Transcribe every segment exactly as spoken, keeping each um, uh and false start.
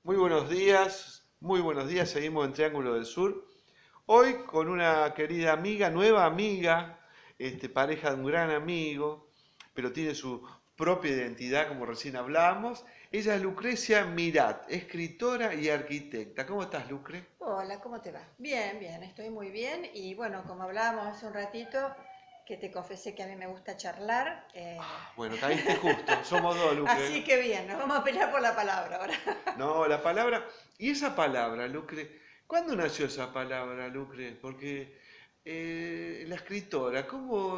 Muy buenos días, muy buenos días, seguimos en Triángulo del Sur. Hoy con una querida amiga, nueva amiga, este, pareja de un gran amigo, pero tiene su propia identidad, como recién hablamos. Ella es Lucrecia Mirat, escritora y arquitecta. ¿Cómo estás, Lucre? Hola, ¿cómo te va? Bien, bien, estoy muy bien y bueno, como hablábamos hace un ratito, que te confesé que a mí me gusta charlar, eh, Ah, bueno, caíste justo, somos dos, así Lucre. que bien, nos vamos a pelear por la palabra ahora. No, la palabra, y esa palabra, Lucre, ¿cuándo nació esa palabra, Lucre? Porque eh, la escritora, ¿cómo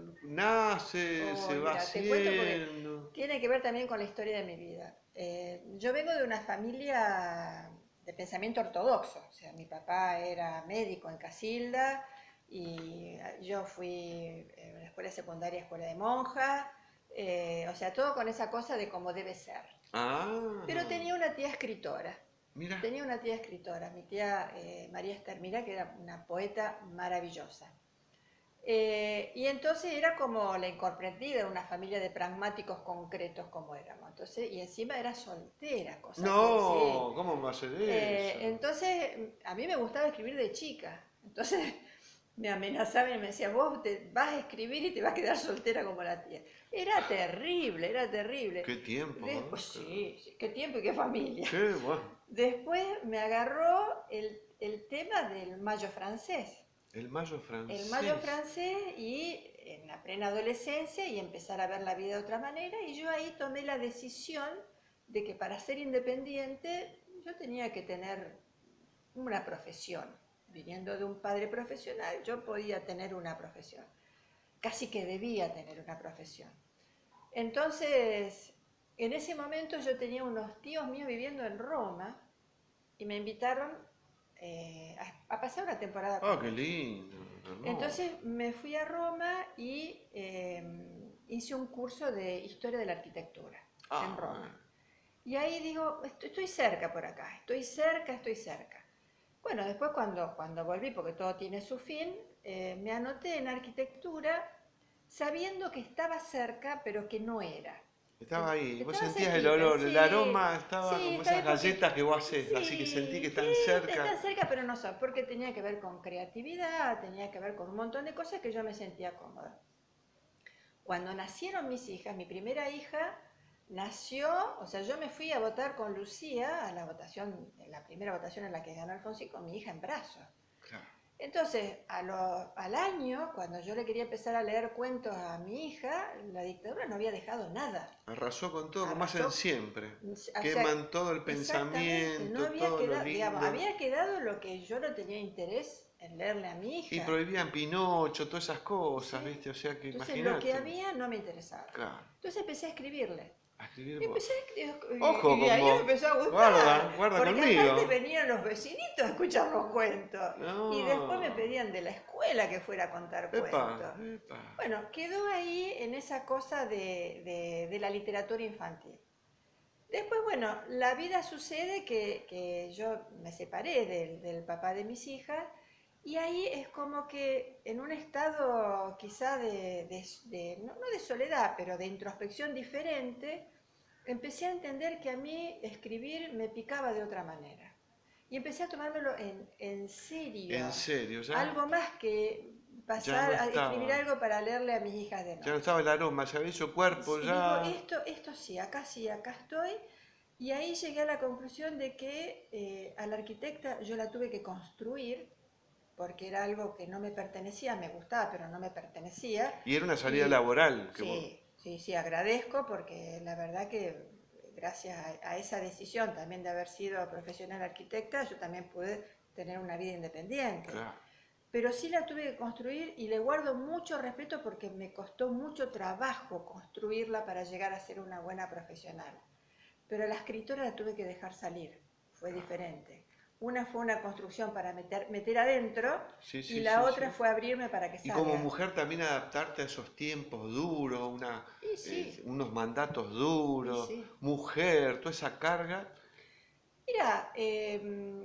nace, se Hoy, va mira, te cuento porque haciendo? tiene que ver también con la historia de mi vida. Eh, yo vengo de una familia de pensamiento ortodoxo, o sea, mi papá era médico en Casilda y yo fui en la escuela secundaria, escuela de monjas, eh, o sea, todo con esa cosa de cómo debe ser. Pero Ah, tenía una tía escritora, mira, tenía una tía escritora, mi tía eh, María Esther Mira, que era una poeta maravillosa. Eh, y entonces era como la incomprendida de una familia de pragmáticos concretos como éramos. Entonces, y encima era soltera, cosa que sí. no, ¿cómo va a ser Eh, eso? entonces, a mí me gustaba escribir de chica. Entonces, me amenazaba y me decía, vos te vas a escribir y te vas a quedar soltera como la tía. Era terrible, era terrible. ¿Qué tiempo, Después, eh? sí, sí, qué tiempo y qué familia. Qué bueno, Después me agarró el, el tema del mayo francés. el mayo El mayo francés. francés y en la plena adolescencia y empezar a ver la vida de otra manera. Y yo ahí tomé la decisión de que para ser independiente yo tenía que tener una profesión. Viniendo de un padre profesional, yo podía tener una profesión. Casi que debía tener una profesión. Entonces, en ese momento yo tenía unos tíos míos viviendo en Roma y me invitaron eh, a, a, pasar una temporada Ah, con qué ellos. lindo, hermoso. Entonces me fui a Roma y eh, hice un curso de historia de la arquitectura en Ah, Roma. bueno. Y ahí digo, estoy cerca por acá, estoy cerca, estoy cerca. Bueno, después cuando, cuando volví, porque todo tiene su fin, eh, me anoté en arquitectura sabiendo que estaba cerca, pero que no era. Estaba ahí, vos Estaba sentías el cerquita, olor, el sí, aroma estaba sí, como está esas bien porque, galletas que vos haces, así que sentí que sí, sí, están cerca. está cerca, pero no son, porque tenía que ver con creatividad, tenía que ver con un montón de cosas que yo me sentía cómoda. Cuando nacieron mis hijas, mi primera hija nació, o sea, yo me fui a votar con Lucía a la votación, la primera votación en la que ganó Alfonsín, con mi hija en brazos. Claro. Entonces, a lo, al año, cuando yo le quería empezar a leer cuentos a mi hija, la dictadura no había dejado nada. Arrasó con todo, como hacen Arrasó, siempre. o sea, Queman todo el exactamente, no pensamiento, había todo lo quedado, digamos, lindo. había quedado lo que yo no tenía interés en leerle a mi Y hija. prohibían Pinocho, todas esas cosas, ¿Sí? ¿viste? O sea que Entonces, lo que imagínate. había no me interesaba. Claro, Entonces empecé a escribirle. a escribir Y empecé vos. a escribir, Ojo y de con ahí me vos. empezó a Guarda, gustar, guarda porque aparte conmigo. venían los vecinitos a escuchar los cuentos, y después me No. pedían de la escuela que fuera a contar Epa, cuentos. epa. Bueno, quedó ahí en esa cosa de, de- de la literatura infantil. Después, bueno, la vida sucede que, que yo me separé del, del papá de mis hijas y ahí es como que en un estado quizá de, de- de- no, no de soledad, pero de introspección diferente, empecé a entender que a mí escribir me picaba de otra manera. Y empecé a tomármelo en, en En serio, serio, ya, algo más que ya no pasar a escribir estaba. algo para leerle a mis hijas de Ya no noche. estaba el aroma, se había hecho cuerpo, Y digo, ya. esto, esto sí, acá sí, acá estoy. Y ahí llegué a la conclusión de que eh, a la arquitecta yo la tuve que construir porque era algo que no me pertenecía, me gustaba, pero no me pertenecía. Y era una salida Y laboral, que vos. sí, sí, sí, agradezco porque la verdad que gracias a, a esa decisión también de haber sido profesional arquitecta, yo también pude tener una vida independiente. Claro. Pero sí la tuve que construir y le guardo mucho respeto porque me costó mucho trabajo construirla para llegar a ser una buena profesional. Pero la escritora la tuve que dejar salir, fue diferente. Una fue una construcción para meter, meter adentro Sí, y sí, la sí, otra sí. fue abrirme para que Y como salga. mujer también adaptarte a esos tiempos duros, una, Y eh, sí, unos mandatos y duros, sí. mujer, toda esa carga. Mira, eh,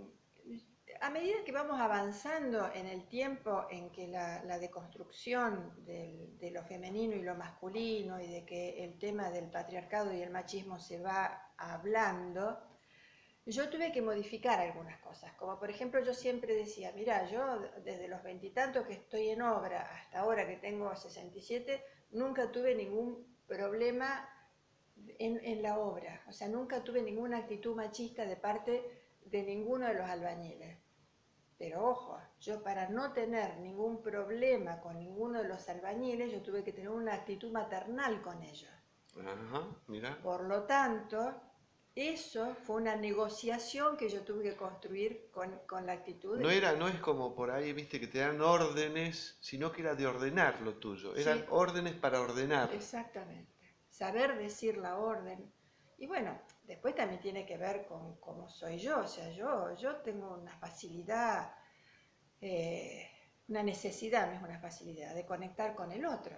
a medida que vamos avanzando en el tiempo en que la, la deconstrucción del, de lo femenino y lo masculino y de que el tema del patriarcado y el machismo se va hablando, yo tuve que modificar algunas cosas, como por ejemplo yo siempre decía, mira, yo desde los veintitantos que estoy en obra hasta ahora que tengo sesenta y siete, nunca tuve ningún problema en, en la obra, o sea, nunca tuve ninguna actitud machista de parte de ninguno de los albañiles. Pero ojo, yo para no tener ningún problema con ninguno de los albañiles, yo tuve que tener una actitud maternal con ellos. Ajá, mira. Por lo tanto, eso fue una negociación que yo tuve que construir con, con la actitud de No mi era, no viejo. es como por ahí, viste, que te dan órdenes, sino que era de ordenar lo tuyo. Eran Sí, órdenes para ordenar. exactamente. Saber decir la orden. Y bueno, después también tiene que ver con cómo soy yo. O sea, yo, yo tengo una facilidad, eh, una necesidad, no es una facilidad, de conectar con el otro.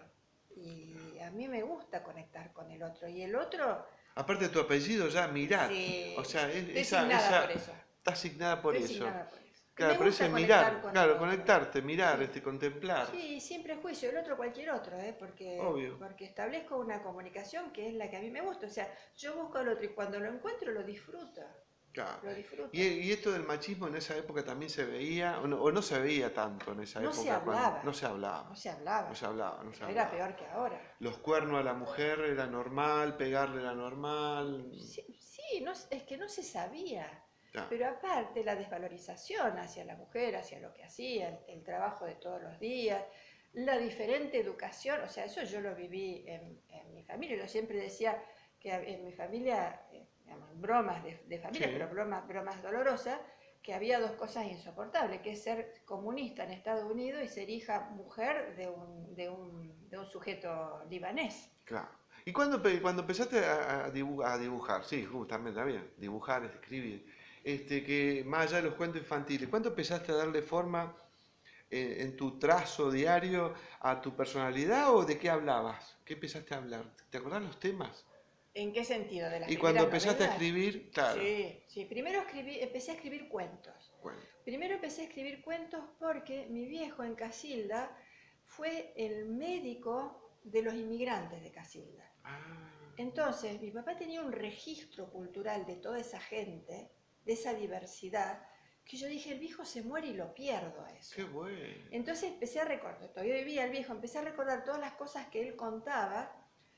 Y a mí me gusta conectar con el otro. Y el otro, Aparte de tu apellido ya, Mirat. O sí, sea, es- estoy esa, asignada por esa, eso. está asignada por Estoy eso. asignada por eso. Y Claro, me pero ese gusta es conectar mirar, con el claro, otro. conectarte, mirar, Sí. este, contemplar. Sí, sin prejuicio, el otro cualquier otro, ¿eh? porque, Obvio. porque establezco una comunicación que es la que a mí me gusta. O sea, yo busco al otro y cuando lo encuentro lo disfruto, Claro. lo disfruto. Y, y esto del machismo en esa época también se veía, o no, o no se veía tanto en esa No se época, cuando no hablaba, se hablaba, no se no hablaba, se hablaba, no se pero era hablaba. peor que ahora. Los cuernos a la mujer era normal, pegarle era normal. Sí, sí, no, es que no se sabía. Ya, Pero aparte la desvalorización hacia la mujer, hacia lo que hacía, el, el trabajo de todos los días, la diferente educación, o sea, eso yo lo viví en, en mi familia. Yo siempre decía que en mi familia, eh, digamos, bromas de, de familia, sí, pero bromas, bromas dolorosas, que había dos cosas insoportables, que es ser comunista en Estados Unidos y ser hija mujer de un, de un, de un sujeto libanés. claro. ¿Y cuando, pe- cuando empezaste a, a dibu- a dibujar? Sí, justamente, también, dibujar, escribir. Este, que más allá de los cuentos infantiles, ¿cuándo empezaste a darle forma en, en tu trazo diario a tu personalidad o de qué hablabas? ¿Qué empezaste a hablar? ¿Te acordás los temas? ¿En qué sentido? ¿De las Y cuando primeras empezaste a novelas? escribir, claro, Sí, sí. Primero escribí, empecé a escribir cuentos. cuento. Primero empecé a escribir cuentos porque mi viejo en Casilda fue el médico de los inmigrantes de Casilda. Ah, Entonces, mi papá tenía un registro cultural de toda esa gente, de esa diversidad, que yo dije, el viejo se muere y lo pierdo a eso. qué bueno. Entonces empecé a recordar, todavía vivía el viejo, empecé a recordar todas las cosas que él contaba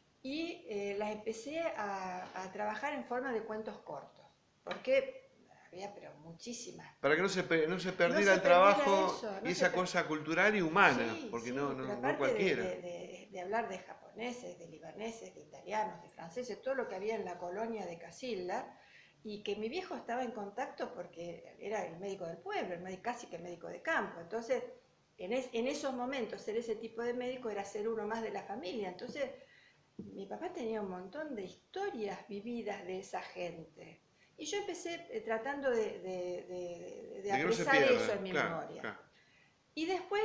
y eh, las empecé a, a trabajar en forma de cuentos cortos, porque había pero muchísimas. Para que no se, pe- no se No perdiera se el perdiera trabajo eso, y no se esa per- cosa cultural y humana, Sí, porque no, sí, pero no, no aparte de, cualquiera. de- de- de hablar de japoneses, de libaneses, de italianos, de franceses, todo lo que había en la colonia de Casilda, y que mi viejo estaba en contacto porque era el médico del pueblo, el médico, casi que médico de campo. Entonces, en, es- en esos momentos, ser ese tipo de médico era ser uno más de la familia. Entonces, mi papá tenía un montón de historias vividas de esa gente. Y yo empecé eh, tratando de, de- de- de De que no se apresar eso pierda, en mi claro, memoria. claro. Y después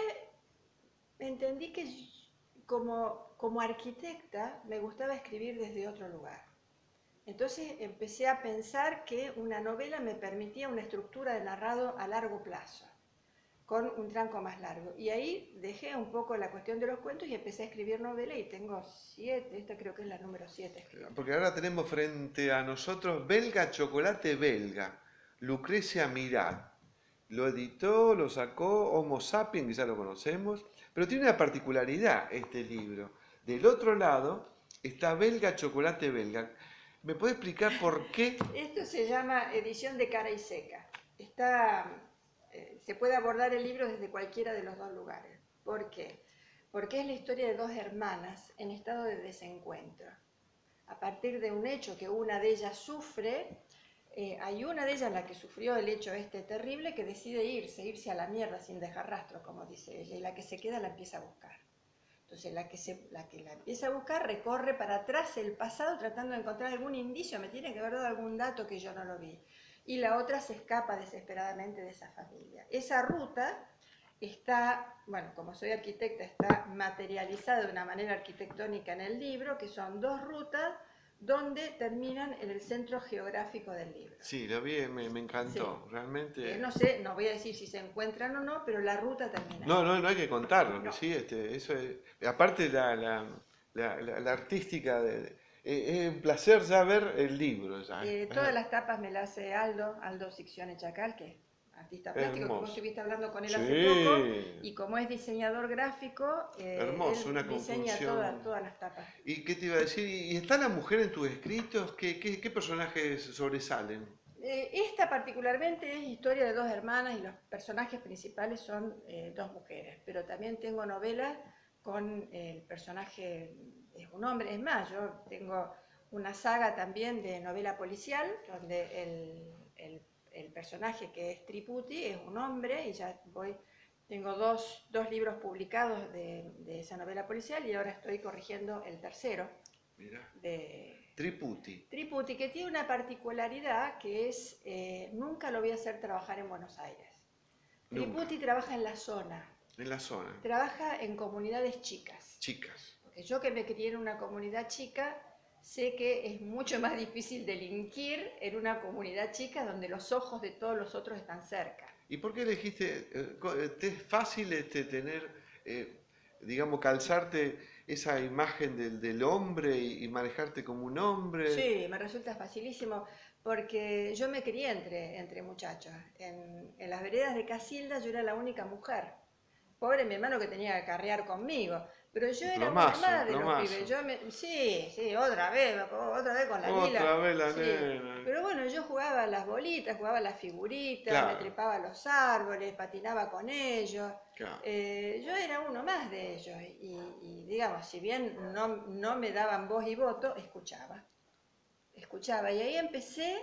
entendí que como, como arquitecta me gustaba escribir desde otro lugar. Entonces empecé a pensar que una novela me permitía una estructura de narrado a largo plazo, con un tranco más largo. Y ahí dejé un poco la cuestión de los cuentos y empecé a escribir novela y tengo siete, esta creo que es la número siete. Porque ahora tenemos frente a nosotros Belga Chocolate Belga, Lucrecia Mirad. Lo editó, lo sacó Homo Sapiens, que ya lo conocemos, pero tiene una particularidad este libro. Del otro lado está Belga Chocolate Belga. ¿Me puede explicar por qué? Esto se llama edición de cara y seca. Está, eh, se puede abordar el libro desde cualquiera de los dos lugares. ¿Por qué? Porque es la historia de dos hermanas en estado de desencuentro. A partir de un hecho que una de ellas sufre, eh, hay una de ellas, la que sufrió el hecho este terrible, que decide irse, irse a la mierda sin dejar rastro, como dice ella, y la que se queda la empieza a buscar. Entonces la que, se, la que la empieza a buscar recorre para atrás el pasado tratando de encontrar algún indicio, me tiene que haber dado algún dato que yo no lo vi. Y la otra se escapa desesperadamente de esa familia. Esa ruta está, bueno, como soy arquitecta, está materializada de una manera arquitectónica en el libro, que son dos rutas donde terminan en el centro geográfico del libro. Sí, lo vi, me, me encantó, Sí. realmente. Eh, no sé, no voy a decir si se encuentran o no, pero la ruta termina No, ahí. no, no hay que contarlo, que No. sí, este, eso es, aparte la, la, la, la- la artística de, Eh, es un placer ya ver el libro. Ya. Eh, Es todas las tapas me las hace Aldo, Aldo Siccione Chacal, que es artista plástico, que vos hermoso. estuviste hablando con él hace poco, Sí, y como es diseñador gráfico, eh, hermoso, él una diseña toda- conjunción. todas las tapas. ¿Y qué te iba a decir? ¿Y está la mujer en tus escritos? ¿Qué, qué, qué personajes sobresalen? Eh, esta particularmente es historia de dos hermanas y los personajes principales son eh, dos mujeres, pero también tengo novelas con el personaje, es un hombre, es más, yo tengo una saga también de novela policial, donde el, el- el personaje que es Triputi es un hombre y ya voy, tengo dos, dos libros publicados de, de esa novela policial y ahora estoy corrigiendo el tercero Mirá, de, Triputi, Triputi, que tiene una particularidad que es, eh, nunca lo voy a hacer trabajar en Buenos Aires. nunca, Triputi trabaja en la zona, en la zona. trabaja en comunidades chicas. Chicas. Porque yo que me crié en una comunidad chica, sé que es mucho más difícil delinquir en una comunidad chica donde los ojos de todos los otros están cerca. ¿Y por qué elegiste, eh, co- eh, te es fácil este, tener, eh, digamos, calzarte esa imagen del, del hombre y, y manejarte como un hombre? Sí, me resulta facilísimo porque yo me crié entre, entre muchachos. En, en las veredas de Casilda yo era la única mujer. Pobre mi hermano que tenía que carrear conmigo, pero yo Un era una plomazo, un más de los pibes. plomazo. Yo me, sí, sí, otra vez, otra vez con la Lila. Otra vez la Sí, nena. pero bueno, yo jugaba a las bolitas, jugaba a las figuritas, me Claro, trepaba a los árboles, patinaba con ellos. claro. Eh, yo era uno más de ellos y, y, digamos, si bien no, no me daban voz y voto, escuchaba. Escuchaba y ahí empecé,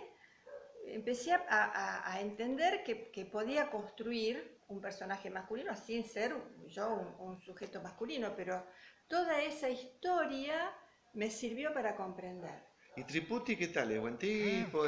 empecé a, a- a entender que, que podía construir un personaje masculino sin ser yo un, un sujeto masculino, pero toda esa historia me sirvió para comprender. ¿Y Triputi qué tal? ¿Es buen tipo?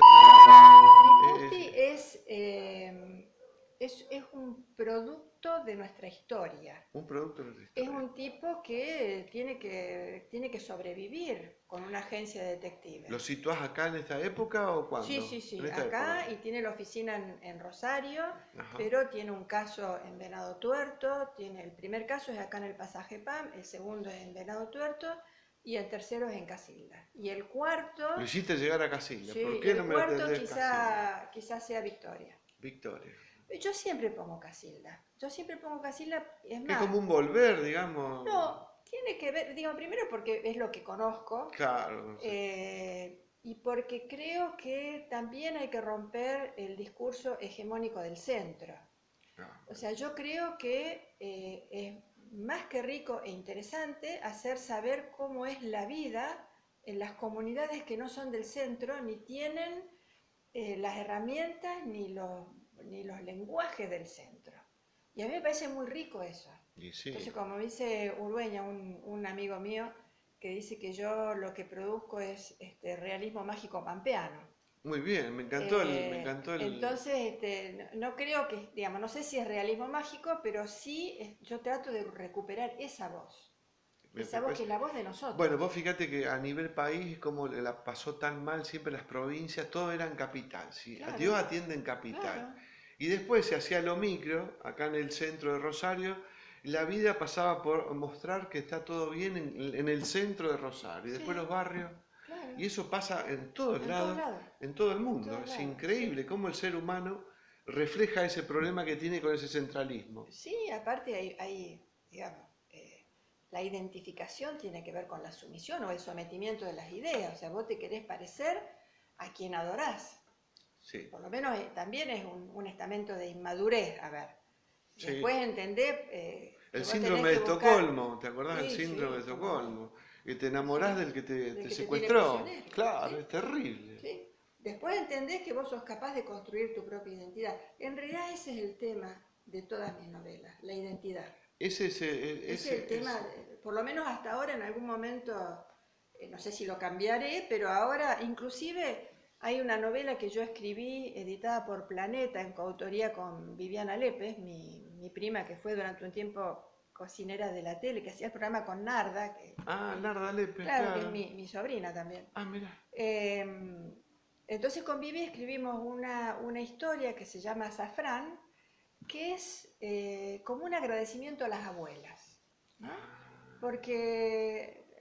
Es, Triputi es es, eh, es, es un producto de nuestra historia. un producto de nuestra Es historia. un tipo que tiene que, tiene que sobrevivir con una agencia de detectives. ¿Lo situás acá en esta época o Sí, cuándo? sí, En sí, esta época. acá y tiene la oficina en, en Rosario, Ajá. pero tiene un caso en Venado Tuerto, tiene, el primer caso es acá en el pasaje P A M, el segundo es en Venado Tuerto y el tercero es en Casilda. Y el cuarto, Lo hiciste llegar a Casilda. ¿Por sí, qué no el me lo cuarto atendés Casilda? quizá, quizá sea Victoria. Victoria. Yo siempre pongo Casilda, yo siempre pongo Casilda, es Es más, como un volver, digamos. no, tiene que ver, digo, primero porque es lo que conozco, Claro, no sé. eh, y porque creo que también hay que romper el discurso hegemónico del centro. Claro. O sea, yo creo que eh, es más que rico e interesante hacer saber cómo es la vida en las comunidades que no son del centro, ni tienen eh, las herramientas ni los, ni los lenguajes del centro. Y a mí me parece muy rico eso. Y sí. Entonces, como dice Urueña, un, un amigo mío, que dice que yo lo que produzco es este, realismo mágico pampeano. Muy bien, me encantó el, me Eh, encantó el. entonces, este, no, no creo que, digamos, no sé si es realismo mágico, pero sí es- yo trato de recuperar esa voz. me- Esa me voz que parece- es la voz de Bueno, nosotros. vos fíjate que a nivel país, como la pasó tan mal siempre las provincias, todo era en capital, ¿sí? A Claro, Dios atiende en capital. claro. Y después se hacía lo micro, acá en el centro de Rosario, la vida pasaba por mostrar que está todo bien en, en el centro de Rosario, y después Sí, los barrios, claro. y eso pasa en todos En todos lados, lados. en todo el En mundo. todos Es lados, sí. increíble cómo el ser humano refleja ese problema que tiene con ese centralismo. Sí, aparte hay, hay, digamos, eh, la identificación tiene que ver con la sumisión o el sometimiento de las ideas. O sea, vos te querés parecer a quien adorás. Sí, Por lo menos eh, también es un, un estamento de inmadurez. A ver, sí. después entendés eh, que El vos tenés síndrome de que buscar. Estocolmo, ¿te acordás del Sí, síndrome de sí, cómo no. Estocolmo? Que te enamorás Sí, del que te, del te que te tiene secuestró. prisionero. Claro, ¿Sí? es terrible. ¿Sí? Después entendés que vos sos capaz de construir tu propia identidad. En realidad ese es el tema de todas mis novelas, la identidad. Ese, ese, Ese es el ese, tema, ese. por lo menos hasta ahora en algún momento, eh, no sé si lo cambiaré, pero ahora inclusive hay una novela que yo escribí editada por Planeta en coautoría con Viviana Lépez, mi, mi prima que fue durante un tiempo cocinera de la tele, que hacía el programa con Narda, que, Ah, Narda Lepes, claro, que es claro. mi, mi sobrina también. Ah, mira. Eh, entonces con Vivi escribimos una, una historia que se llama Azafrán, que es eh, como un agradecimiento a las abuelas, ¿no? Ah, Porque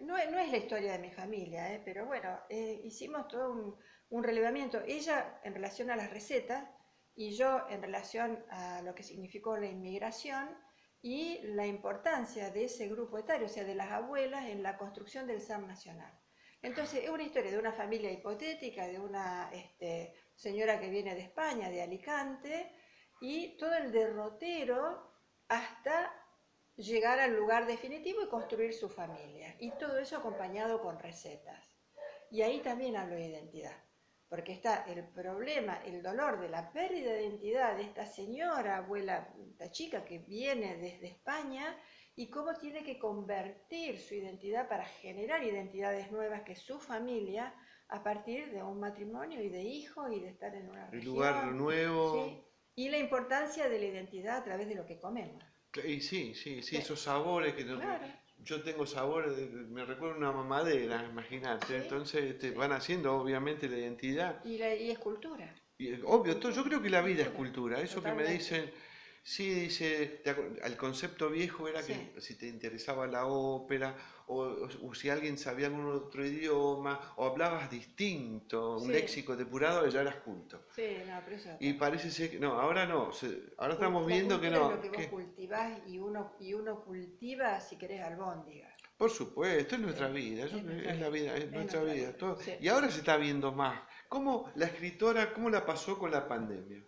no, es- no es la historia de mi familia, ¿eh? Pero bueno, eh, hicimos todo un, un relevamiento. Ella en relación a las recetas y yo en relación a lo que significó la inmigración y la importancia de ese grupo etario, o sea, de las abuelas en la construcción del ser nacional. Entonces, es una historia de una familia hipotética, de una este, señora que viene de España, de Alicante, y todo el derrotero hasta llegar al lugar definitivo y construir su familia. Y todo eso acompañado con recetas. Y ahí también hablo de identidad, porque está el problema, el dolor de la pérdida de identidad de esta señora, abuela, esta chica que viene desde España y cómo tiene que convertir su identidad para generar identidades nuevas, que es su familia, a partir de un matrimonio y de hijos y de estar en una El lugar región, ¿sí? nuevo. Y la importancia de la identidad a través de lo que comemos. Cla- Y sí, sí, sí, Sí, esos sabores que no- claro, yo tengo sabores, de- me recuerda una mamadera, imagínate. sí, Entonces te sí. van haciendo obviamente la identidad. Y, la, y es cultura, Y es es obvio, to- yo cultura, creo que es la vida es cultura, cultura. Eso que me totalmente. dicen, sí, dice, te acu- el concepto viejo era Sí, que si te interesaba la ópera, o, o- o si alguien sabía algún otro idioma, o hablabas distinto, un sí, léxico depurado, ya eras culto. sí, no, pero eso es Y otra cosa. parece ser que, no, ahora no, se- ahora Cult- estamos la viendo que cultura es lo no, que vos que cultivás y uno, y uno cultiva, si querés, albóndigas. por supuesto, es nuestra Sí, vida, yo es creo nuestra que es la vida, vida, es es nuestra nuestra vida, vida. todo. Sí. Y ahora se está viendo más. ¿Cómo la escritora, cómo la pasó con la pandemia?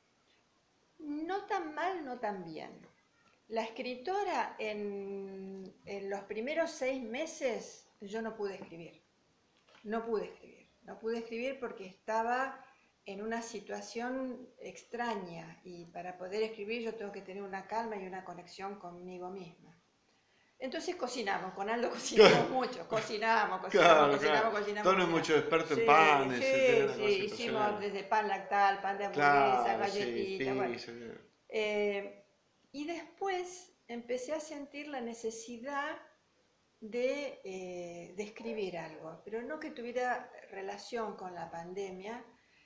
No tan mal, no tan bien. La escritora en, en los primeros seis meses yo no pude escribir. No pude escribir, no pude escribir porque estaba en una situación extraña y para poder escribir yo tengo que tener una calma y una conexión conmigo misma. Entonces cocinamos, con Aldo cocinamos mucho, cocinamos, cocinamos, Claro, claro. cocinamos, cocinamos, Todo no es cocinamos. mucho experto en Sí, panes, se tiene sí, una sí, cosa hicimos impresionante. desde pan lactal, pan de hamburguesa, Claro, sí, galletitas, bueno. pizza. Eh, y después empecé a sentir la necesidad de, eh, de escribir algo, pero no que tuviera relación con la pandemia,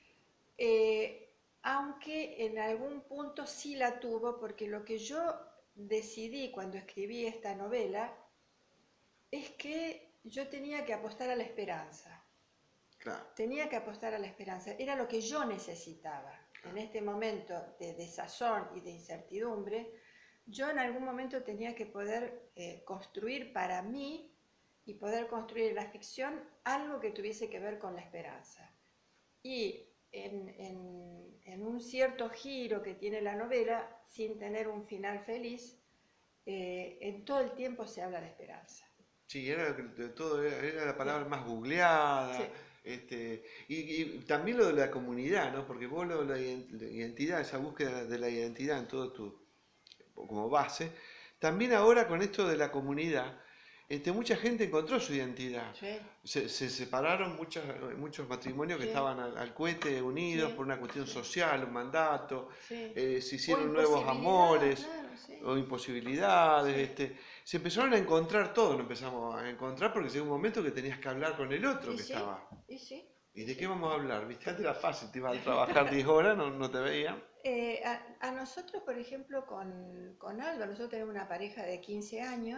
eh, aunque en algún punto sí la tuvo, porque lo que yo decidí cuando escribí esta novela es que yo tenía que apostar a la esperanza, Claro, tenía que apostar a la esperanza, era lo que yo necesitaba en este momento de desazón y de incertidumbre. Yo en algún momento tenía que poder eh, construir para mí y poder construir en la ficción algo que tuviese que ver con la esperanza. Y en, en, en un cierto giro que tiene la novela, sin tener un final feliz, eh, en todo el tiempo se habla de esperanza. sí, era de todo, era, era la Sí, palabra más sí, googleada, este, y, y también lo de la comunidad, ¿no? Porque vos lo de la ident- la identidad, esa búsqueda de la identidad en todo tu, como base, también ahora con esto de la comunidad, este, mucha gente encontró su identidad. sí, Se, se separaron muchas, muchos matrimonios que sí, estaban al, al cohete unidos por sí, una cuestión sí, social, un mandato, sí. eh, se O hicieron nuevos imposibilidad, amores claro, sí, o imposibilidades, sí. este, se empezaron a encontrar todo, lo empezamos a encontrar porque llegó un momento que tenías que hablar con el otro Y que sí, estaba. y sí, ¿Y y de qué sí. vamos a hablar? ¿Viste? Antes era fácil, te ibas a trabajar diez horas, no, no te veían. Eh, a, a nosotros, por ejemplo, con, con Alba, nosotros tenemos una pareja de quince años,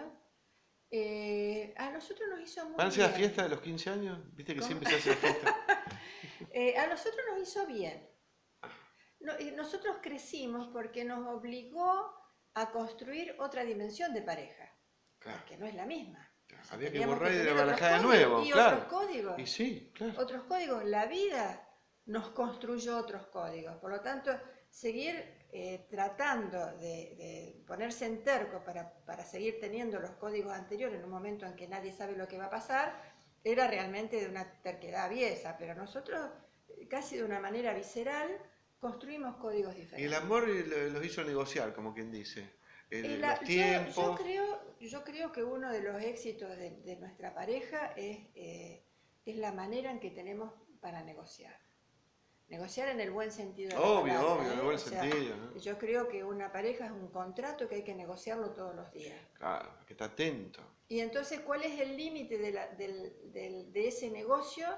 eh, a nosotros nos hizo ¿Van a muy hacer la fiesta de bien. los quince años? ¿Viste que ¿Cómo? siempre se hace la fiesta? Eh, a nosotros nos hizo bien. No, eh, nosotros crecimos porque nos obligó a construir otra dimensión de pareja, Claro, porque no es la misma. claro. O sea, Había que teníamos borrar que y tener otros barajar de códigos nuevo, y otros claro. códigos, Y sí, claro. otros códigos. La vida nos construyó otros códigos. Por lo tanto, seguir eh, tratando de, de ponerse en terco para, para seguir teniendo los códigos anteriores en un momento en que nadie sabe lo que va a pasar, era realmente de una terquedad aviesa, pero nosotros, eh, casi de una manera visceral, construimos códigos Y el diferentes. amor lo- los hizo negociar, como quien dice. Eh, El- la- los yo, yo, tiempos. creo, yo creo que uno de los éxitos de, de nuestra pareja es, eh, es la manera en que tenemos para negociar. Negociar en el buen sentido de la Obvio, palabra, obvio, en el ¿eh? buen O sea, sentido, ¿no? yo creo que una pareja es un contrato que hay que negociarlo todos los días. Claro, que está atento. Y entonces, ¿cuál es el límite de, la- del- del- de ese negocio?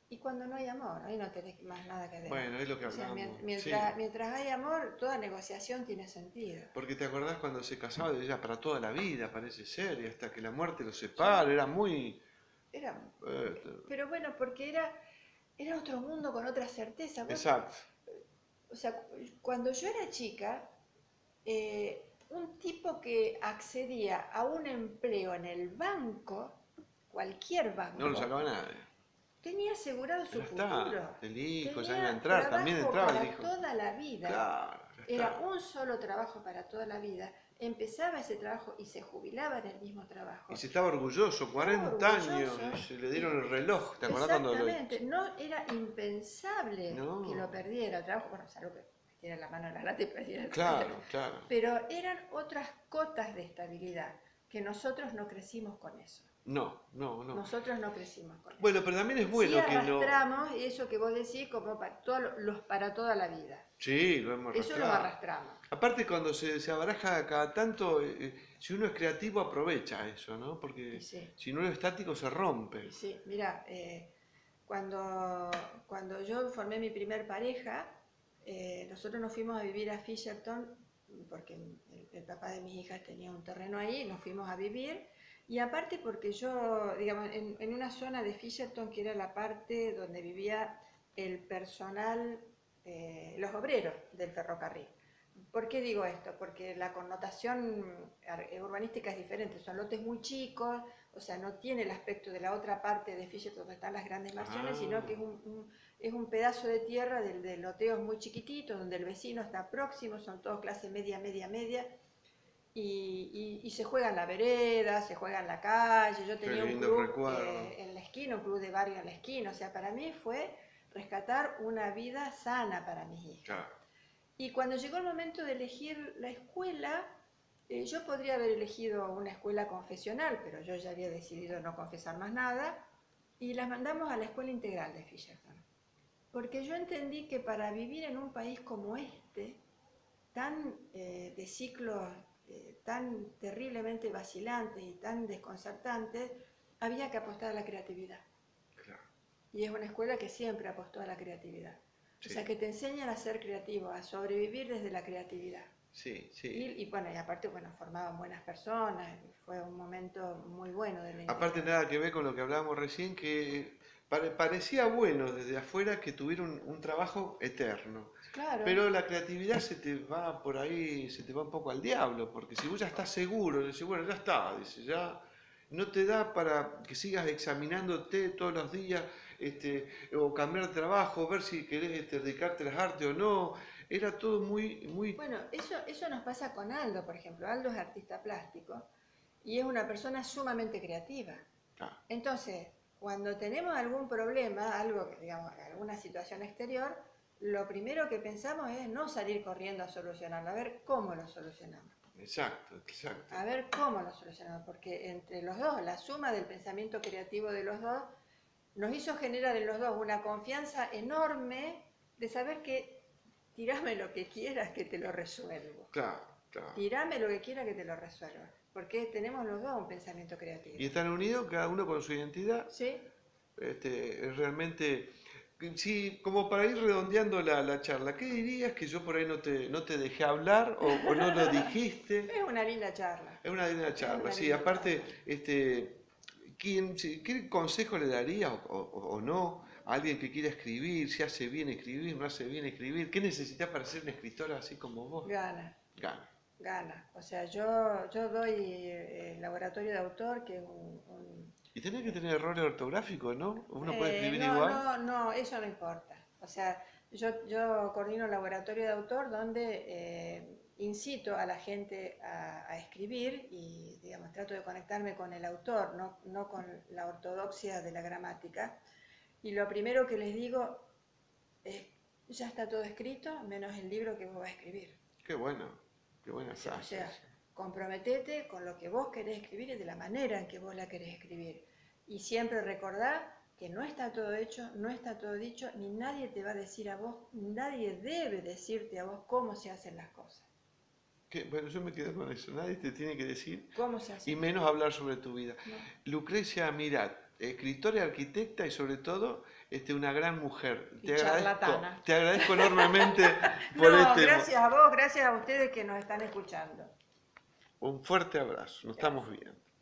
Y cuando no hay amor, ahí no tenés más nada que ver. Bueno, es lo que O sea, hablamos. mientras, Sí. mientras hay amor, toda negociación tiene sentido. Porque te acordás cuando se casaba, ella para toda la vida, parece ser, y hasta que la muerte los Sí, separe, era muy... era, eh, pero bueno, porque era, era otro mundo con otra certeza. Vos, exacto. o sea, cuando yo era chica, eh, un tipo que accedía a un empleo en el banco, cualquier No lo banco, sacaba nadie. tenía asegurado su Ya está, futuro, el hijo ya iba a tenía entrar, también trabajo entraba el para hijo. toda la vida, Claro, ya era está. un solo trabajo para toda la vida, empezaba ese trabajo y se jubilaba en el mismo Y trabajo. se estaba orgulloso, Estaba cuarenta años, orgulloso y se le y dieron el reloj. ¿Te acordás cuando lo... exactamente, no era impensable que lo No, perdiera el trabajo, bueno, salvo que metiera la mano en la lata y perdiera el dinero, claro, claro. pero eran otras cotas de estabilidad que nosotros no crecimos con eso. No, no, no. Nosotros no crecimos con eso. Bueno, pero también es Sí bueno que no... arrastramos eso que vos decís como para, todo, los para toda la vida. Sí, lo hemos Eso los arrastrado. arrastramos. Aparte cuando se, se abaraja cada tanto, eh, eh, si uno es creativo aprovecha eso, ¿no? Y Porque sí, si no es estático se y rompe. sí. Mira, eh, cuando, cuando yo formé mi primer pareja, eh, nosotros nos fuimos a vivir a Fisherton porque el, el papá de mis hijas tenía un terreno ahí, nos fuimos a vivir. Y aparte porque yo, digamos, en, en una zona de Fisherton que era la parte donde vivía el personal, eh, los obreros del ferrocarril. ¿Por qué digo esto? Porque la connotación urbanística es diferente, son lotes muy chicos, o sea, no tiene el aspecto de la otra parte de Fisher donde están las grandes mansiones, sino que es Ah, un, un, es un pedazo de tierra de, de loteos muy chiquititos, donde el vecino está próximo, son todos clase media, media, media, y, y, y se juega en la vereda, se juega en la calle. Yo qué tenía un lindo club recuerdo. eh, en la esquina, un club de barrio en la esquina, o sea, para mí fue rescatar una vida sana para mis hijas. Claro. Y cuando llegó el momento de elegir la escuela, eh, yo podría haber elegido una escuela confesional, pero yo ya había decidido no confesar más nada, y las mandamos a la escuela integral de Fisherton. Porque yo entendí que para vivir en un país como este, tan eh, de ciclos eh, tan terriblemente vacilantes y tan desconcertantes, había que apostar a la creatividad. Claro. Y es una escuela que siempre apostó a la creatividad. O Sí, sea, que te enseñan a ser creativo, a sobrevivir desde la creatividad. sí, Y, sí. y bueno, y aparte, bueno, formaban buenas personas, fue un momento muy bueno de la Aparte integral. nada que ver con lo que hablábamos recién, que pare- parecía bueno desde afuera que tuviera un, un trabajo eterno. Claro, Pero la creatividad se te va por ahí, se te va un poco al diablo, porque si vos ya estás seguro, decís, bueno, ya está, dice, ya no te da para que sigas examinándote todos los días, este, o cambiar de trabajo, ver si querés este, dedicarte a las artes o no. Era todo muy, muy... bueno, eso, eso nos pasa con Aldo, por ejemplo. Aldo es artista plástico y es una persona sumamente creativa. Ah, Entonces, cuando tenemos algún problema, algo, digamos, alguna situación exterior, lo primero que pensamos es no salir corriendo a solucionarlo, a ver cómo lo solucionamos. exacto, exacto. A ver cómo lo solucionamos, porque entre los dos, la suma del pensamiento creativo de los dos, nos hizo generar en los dos una confianza enorme de saber que tirame lo que quieras que te lo resuelvo. Claro, claro. Tirame lo que quieras que te lo resuelva, porque tenemos los dos un pensamiento Y creativo. están unidos, cada uno con su identidad. ¿Sí? Este, es realmente, sí, como para ir redondeando la, la charla, ¿qué dirías que yo por ahí no te, no te dejé hablar o, o no lo dijiste? Es una linda charla. Es una linda Es charla, una sí. linda Aparte, charla. este, ¿quién, si- ¿qué consejo le darías o, o- o no a alguien que quiera escribir? Si hace bien escribir, no hace bien escribir. ¿Qué necesitas para ser una escritora así como vos? Gana, Gana. gana. O sea, yo, yo doy eh, el laboratorio de autor, que es un, un Y tenés que tener errores ortográficos, ¿no? Uno puede Eh, escribir no, igual. no, no, eso no importa. O sea, yo, yo coordino un laboratorio de autor donde eh, incito a la gente a, a escribir y, digamos, trato de conectarme con el autor, no, no con la ortodoxia de la gramática. Y lo primero que les digo es, ya está todo escrito, menos el libro que vos vas a escribir. Qué bueno, qué buena O sea, o frase sea, esa. comprometete con lo que vos querés escribir y de la manera en que vos la querés escribir. Y siempre recordá que no está todo hecho, no está todo dicho, ni nadie te va a decir a vos, nadie debe decirte a vos cómo se hacen las cosas. Que, bueno, yo me quedo con eso. Nadie te tiene que decir, ¿Cómo se y hacen las menos cosas? hablar sobre tu vida. No. Lucrecia Mirat, escritora y arquitecta y sobre todo este, una gran mujer. Y Te agradezco, charlatana. te agradezco enormemente por No, este... gracias a vos, gracias a ustedes que nos están escuchando. Un fuerte abrazo, nos estamos viendo.